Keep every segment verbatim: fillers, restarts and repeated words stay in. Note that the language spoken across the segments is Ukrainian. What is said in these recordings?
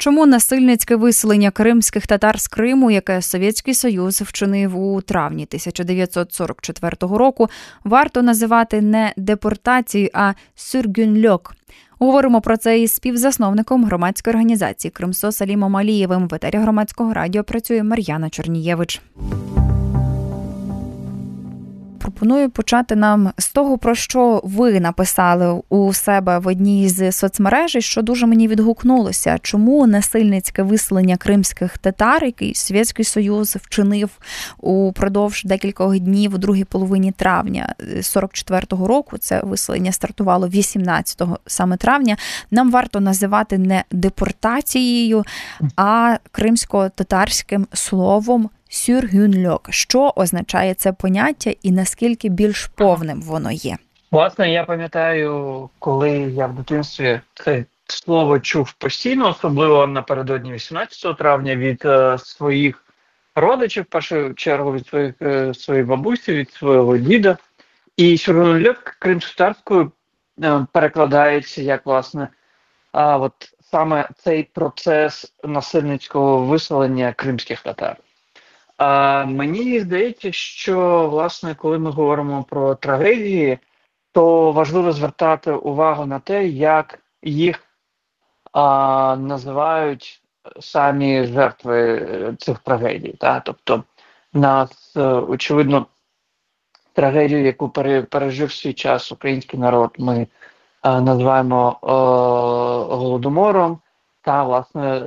Чому насильницьке виселення кримських татар з Криму, яке Совєтський Союз вчинив у травні тисяча дев'ятсот сорок четвертого року, варто називати не депортацією, а сюргюнльок? Говоримо про це із співзасновником громадської організації «Кримсос» Алімом Алієвим. В етері Громадського радіо працює Мар'яна Чорнієвич. Пропоную почати нам з того, про що ви написали у себе в одній з соцмереж, що дуже мені відгукнулося. Чому насильницьке виселення кримських татар, який Совєтський Союз вчинив упродовж декількох днів у другій половині травня сорок четвертого року, це виселення стартувало вісімнадцятого саме травня, нам варто називати не депортацією, а кримсько-татарським словом «сюргюнльок». Що означає це поняття і наскільки більш повним воно є? Власне, я пам'ятаю, коли я в дитинстві це слово чув постійно, особливо напередодні вісімнадцятого травня від е, своїх родичів, в першу чергу від своїх, е, своєї бабусі, від свого діда. І «сюргюнльок» кримськотатарською е, перекладається як, власне, а, от саме цей процес насильницького виселення кримських татар. А мені здається, що, власне, коли ми говоримо про трагедії, то важливо звертати увагу на те, як їх а, називають самі жертви цих трагедій. Та? Тобто, нас, очевидно, трагедію, яку пережив свій час український народ, ми а, називаємо а, Голодомором. Та, власне,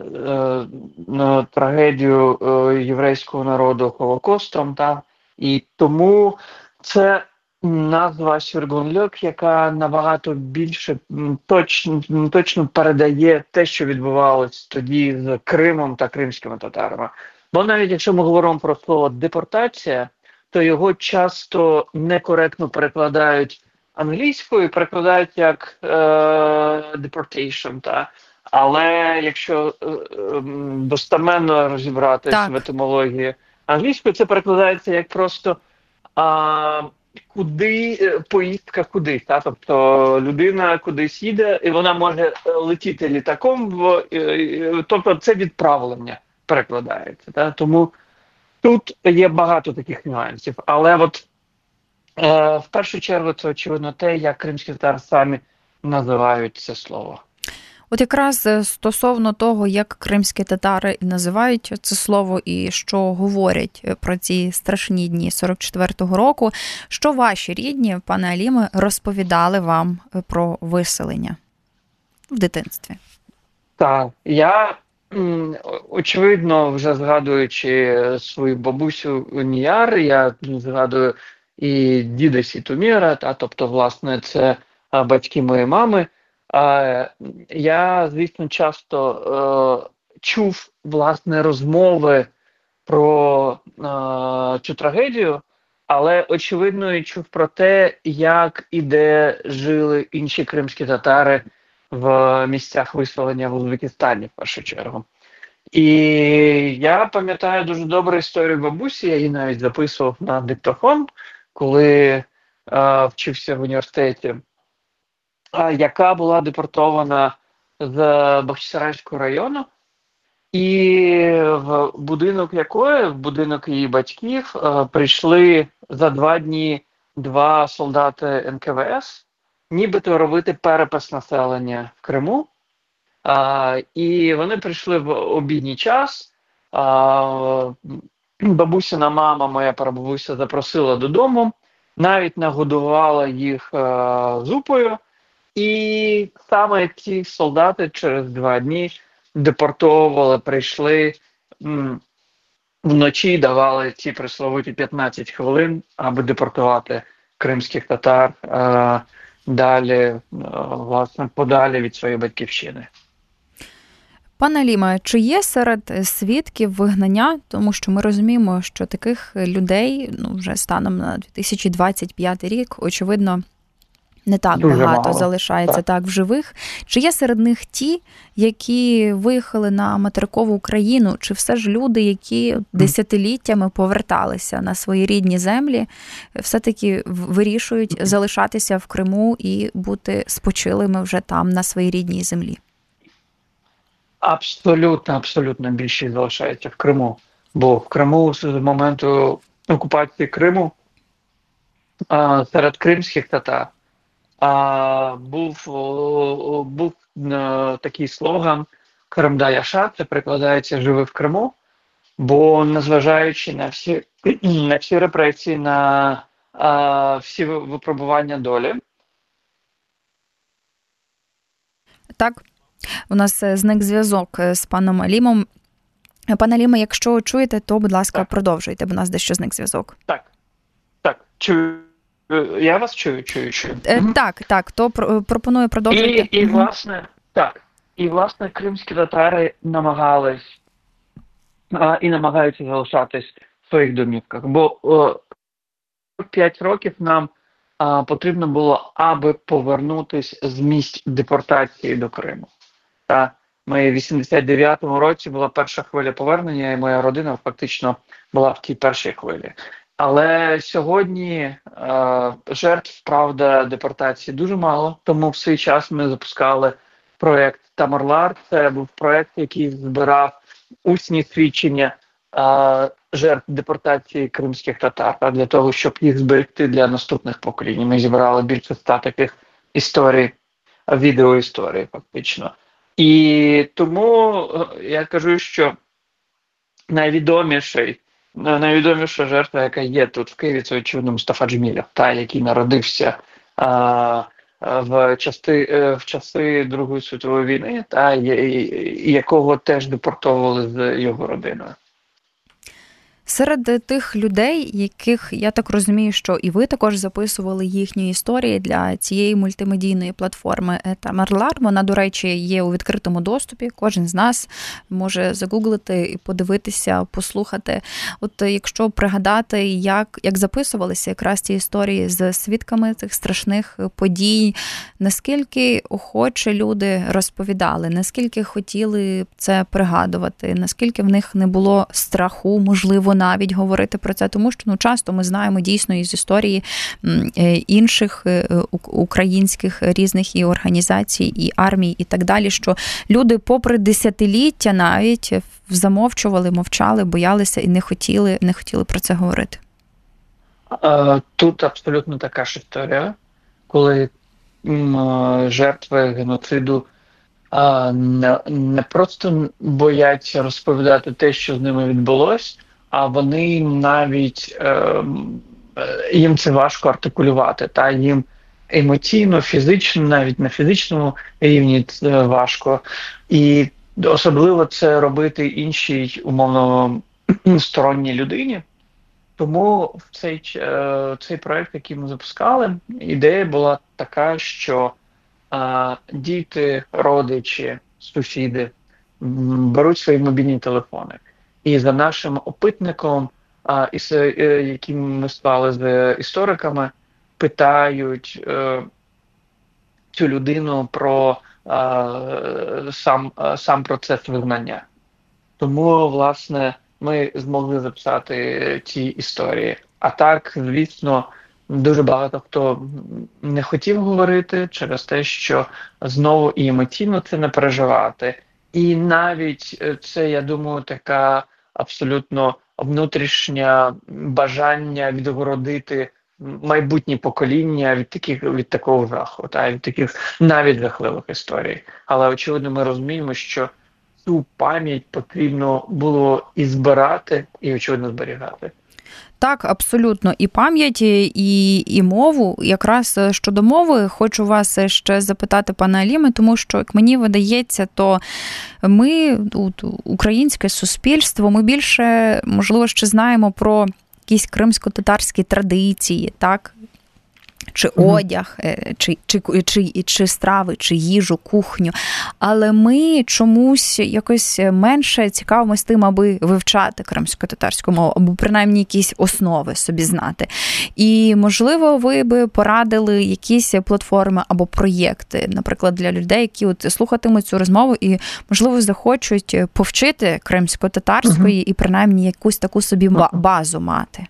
е, трагедію е, єврейського народу Холокостом. Та. І тому це назва «сюргюнльок», яка набагато більше точно, точно передає те, що відбувалось тоді з Кримом та кримськими татарами. Бо навіть якщо ми говоримо про слово «депортація», то його часто некоректно перекладають англійською, перекладають як е, «deportation», та. Але якщо е, е, достеменно розібратися в етимології англійською, це перекладається як просто а, куди, поїздка кудись. Та? Тобто людина кудись їде, і вона може летіти літаком, в, е, тобто це відправлення перекладається. Та? Тому тут є багато таких нюансів. Але от е, в першу чергу це очевидно те, як кримські татари самі називають це слово. От якраз стосовно того, як кримські татари називають це слово і що говорять про ці страшні дні сорок четвертого року, що ваші рідні, пане Аліме, розповідали вам про виселення в дитинстві? Так, я, очевидно, вже згадуючи свою бабусю Ніяр, я згадую і діда Сітуміра, та, тобто, власне, це батьки моєї мами. Uh, я, звісно, часто uh, чув, власне, розмови про uh, цю трагедію, але, очевидно, і чув про те, як і де жили інші кримські татари в місцях виселення в Узбекистані, в першу чергу. І я пам'ятаю дуже добру історію бабусі, я її навіть записував на диктофон, коли uh, вчився в університеті, яка була депортована з Бахчисарайського району, і в будинок якої, в будинок її батьків, прийшли за два дні два солдати ен ка ве ес, нібито робити перепис населення в Криму. І вони прийшли в обідній час, бабусина мама, моя прабабуся, запросила додому, навіть нагодувала їх зупою. І саме ці солдати через два дні депортовували, прийшли м, вночі, давали ці присловуті п'ятнадцять хвилин, аби депортувати кримських татар е, далі, е, власне, подалі від своєї батьківщини. Пане Аліме, чи є серед свідків вигнання? Тому що ми розуміємо, що таких людей, ну, вже станом на дві тисячі двадцять п'ятий рік, очевидно, не так Дуже багато мало. залишається так. так в живих. Чи є серед них ті, які виїхали на материкову Україну, чи все ж люди, які десятиліттями поверталися на свої рідні землі, все-таки вирішують залишатися в Криму і бути спочилими вже там, на своїй рідній землі? Абсолютно, абсолютно більшість залишається в Криму. Бо в Криму з моменту окупації Криму а, серед кримських татар а, був, о, був а, такий слоган «Кримда Яша», це прикладається «Живи в Криму», бо незважаючи на всі, на всі репресії, на а, всі випробування долі. Так, у нас зник зв'язок з паном Алімом. Пане Аліме, якщо чуєте, то, будь ласка, так. продовжуйте, бо у нас дещо зник зв'язок. Так, так, чую. Я вас чую, чую, чую. Е, mm-hmm. Так, так, то пропоную продовжити. І, і, mm-hmm. власне, так, і, власне, кримські татари намагались а, і намагаються залишатись в своїх домівках. Бо о, п'ять років нам а, потрібно було, аби повернутись з місць депортації до Криму. Та ми в вісімдесят дев'ятому році була перша хвиля повернення, і моя родина фактично була в тій першій хвилі. Але сьогодні е, жертв, правда, депортації дуже мало, тому в свій час ми запускали проєкт «Тамарлар». Це був проєкт, який збирав усні свідчення е, жертв депортації кримських татар, а для того, щоб їх зберегти для наступних поколінь. Ми зібрали більше ста таких історій, відеоісторій фактично. І тому я кажу, що найвідоміший Найвідоміша жертва, яка є тут в Києві, це, очевидно, Мустафа Джемілєв, та, який народився а, в, части, в часи Другої світової війни, та, і, якого теж депортовували з його родиною. Серед тих людей, яких, я так розумію, що і ви також записували їхні історії для цієї мультимедійної платформи «Тамарлар», вона, до речі, є у відкритому доступі, кожен з нас може загуглити і подивитися, послухати. От якщо пригадати, як, як записувалися якраз ці історії з свідками цих страшних подій, наскільки охоче люди розповідали, наскільки хотіли це пригадувати, наскільки в них не було страху, можливо, навіть говорити про це, тому що ну, часто ми знаємо дійсно із історії інших українських різних і організацій, і армій, і так далі, що люди попри десятиліття навіть замовчували, мовчали, боялися і не хотіли, не хотіли про це говорити. Тут абсолютно така ж історія, коли жертви геноциду не, не просто бояться розповідати те, що з ними відбулось, а вони навіть, е, їм це важко артикулювати, та їм емоційно, фізично, навіть на фізичному рівні це важко. І особливо це робити іншій, умовно, сторонній людині. Тому в цей, е, цей проєкт, який ми запускали, ідея була така, що е, діти, родичі, сусіди беруть свої мобільні телефони. І за нашим опитником, а, із, е, яким ми склали з істориками, питають е, цю людину про е, сам, е, сам процес визнання. Тому, власне, ми змогли записати ці історії. А так, звісно, дуже багато хто не хотів говорити через те, що знову і емоційно це не переживати. І навіть це, я думаю, така абсолютно внутрішнє бажання відгородити майбутнє покоління від таких, від такого жаху, та від таких навіть жахливих історій. Але очевидно, ми розуміємо, що цю пам'ять потрібно було і збирати, і очевидно зберігати. Так, абсолютно. І пам'ять, і, і мову. Якраз щодо мови, хочу вас ще запитати, пане Аліме, тому що, як мені видається, то ми, українське суспільство, ми більше, можливо, ще знаємо про якісь кримсько-татарські традиції, так? Чи одяг, чи, чи, чи, чи страви, чи їжу, кухню. Але ми чомусь якось менше цікавимося тим, аби вивчати кримсько-татарську мову, або принаймні якісь основи собі знати. І, можливо, ви би порадили якісь платформи або проєкти, наприклад, для людей, які от слухатимуть цю розмову і, можливо, захочуть повчити кримсько-татарської uh-huh. і принаймні якусь таку собі базу мати.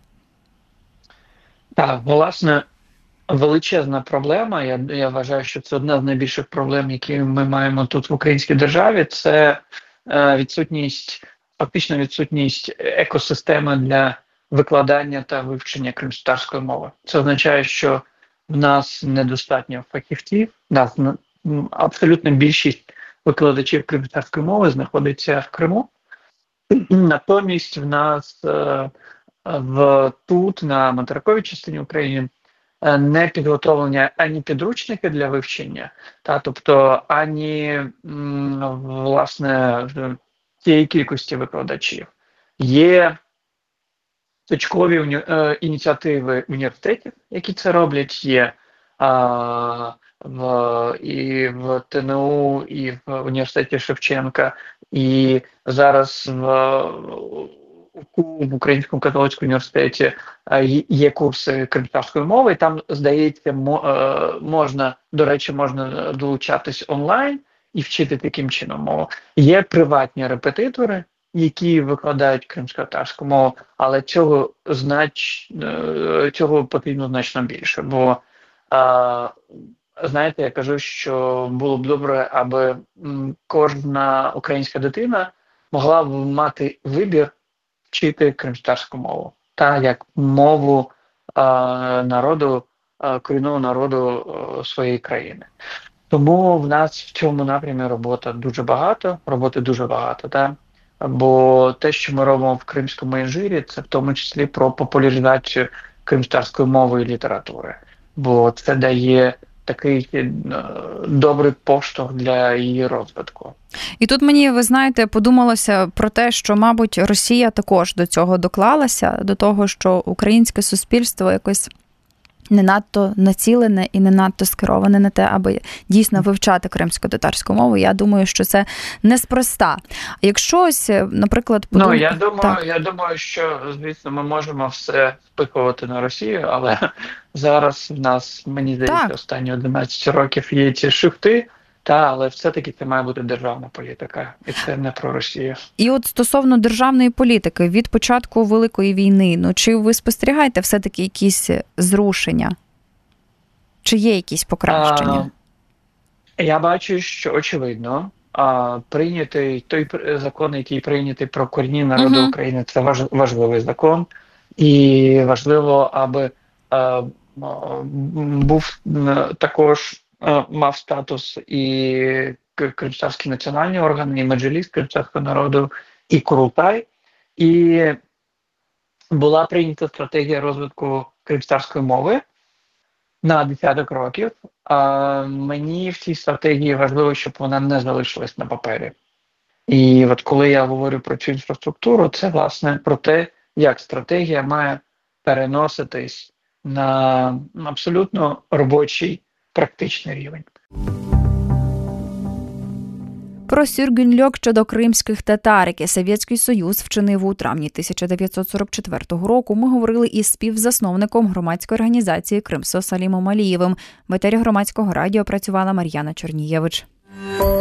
Так, власне, величезна проблема, я, я вважаю, що це одна з найбільших проблем, які ми маємо тут в українській державі, це відсутність, фактично відсутність екосистеми для викладання та вивчення кримськотатарської мови. Це означає, що в нас недостатньо фахівців, в нас абсолютна більшість викладачів кримськотатарської мови знаходиться в Криму. Натомість в нас в тут, на материковій частині України, не підготовлені ані підручники для вивчення, та, тобто ані, власне, тієї кількості викладачів. Є точкові уні... ініціативи університетів, які це роблять, є а, в, і в ТНУ, і в університеті Шевченка, і зараз в, в Українському католицькому університеті є курси кримськотатарської мови, і там, здається, можна, до речі, можна долучатись онлайн і вчити таким чином мову. Є приватні репетитори, які викладають кримськотатарську мову, але цього знач... цього потрібно значно більше. Бо, а, знаєте, я кажу, що було б добре, аби кожна українська дитина могла б мати вибір вчити кримськотатарську мову, та як мову а, народу, а, корінного народу а, своєї країни. Тому в нас в цьому напрямі робота дуже багато, роботи дуже багато, та? Бо те, що ми робимо в Кримському інжирі, це в тому числі про популяризацію кримськотатарської мови і літератури. Бо це дає такий е, добрий поштовх для її розвитку. І тут мені, ви знаєте, подумалося про те, що, мабуть, Росія також до цього доклалася, до того, що українське суспільство якось не надто націлене і не надто скероване на те, аби дійсно вивчати кримськотатарську мову. Я думаю, що це неспроста. Якщо ось, наприклад, подум... Ну, я думаю, я думаю, що, звісно, ми можемо все спихувати на Росію, але зараз в нас, мені здається, так. останні одинадцять років є ці шифти, та, але все-таки це має бути державна політика, і це не про Росію. І от стосовно державної політики, від початку Великої війни, ну чи ви спостерігаєте все-таки якісь зрушення? Чи є якісь покращення? А, я бачу, що, очевидно, а, прийнятий той закон, який прийнятий про корінні народи uh-huh. України, це важ, важливий закон. І важливо, аби а, був також мав статус і кримськотатарські національні органи, і Меджліс кримськотатарського народу, і Курултай. І була прийнята стратегія розвитку кримськотатарської мови на десяток років. А мені в цій стратегії важливо, щоб вона не залишилась на папері. І от коли я говорю про цю інфраструктуру, це, власне, про те, як стратегія має переноситись на абсолютно робочий практичний рівень. Про сюргюнльок щодо кримських татар, яке Совєтський Союз вчинив у травні тисяча дев'ятсот сорок четвертого року, ми говорили із співзасновником громадської організації «Кримсо» Салімом Алієвим. В етері Громадського радіо працювала Мар'яна Чорнієвич.